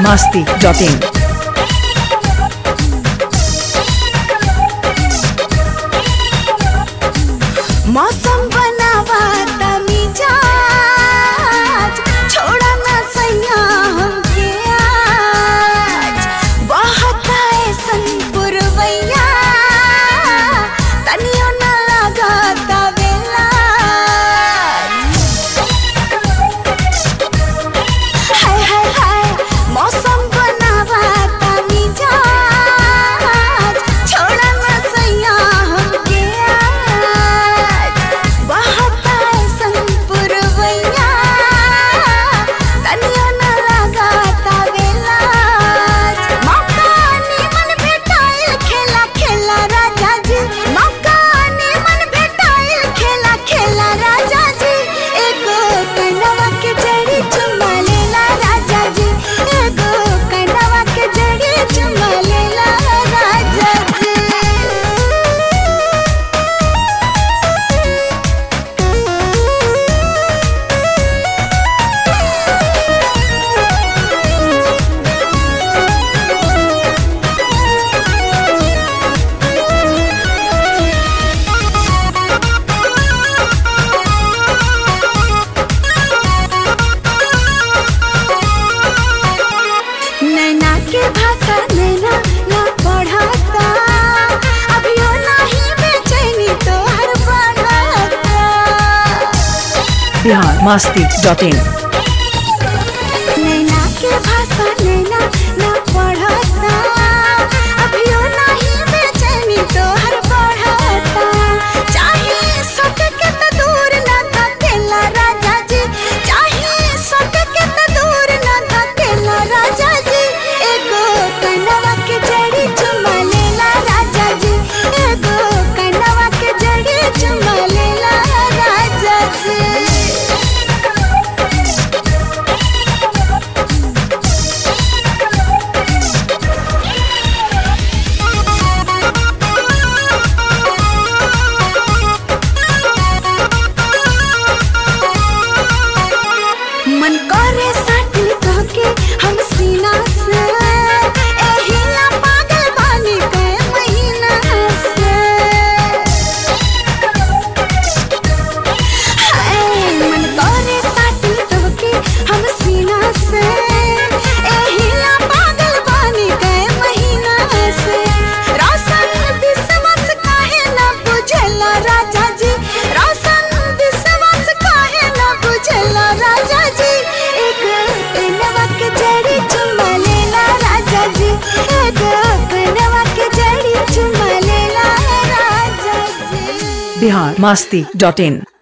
biharmasti.in। मौसम बनावा तमिजाज छोड़ा ना सैया हमके आज बहुत ऐसन पुरवैया तनियो न लगा तवेला हाय हाय हाय मौसम बनावा तमिजाज छोड़ा ना सैया हमके biharmasti.in। नैना के भाषा नैना ना पढ़ता अभियो नहीं बेचैनी तोहर बढ़ता चाहे सट के तो दूर ना थकेला राजा जी चाहे सट के तो दूर ना थकेला राजा जी एगो कनवा के जड़ी चुमा लेला राजा जी एगो कनवा के जड़ी चुमा लेला राजा जी। मन करे साटी तोके हम सीना से एहिला पागल बानी के महीना से हाय मन करे साटी तोके हम सीना से एहिला पागल बानी के महीना से रोशन विश्वास काहे ना बुझेला राजा जी रोशन विश्वास काहे ना बुझेला राजा जी biharmasti.in।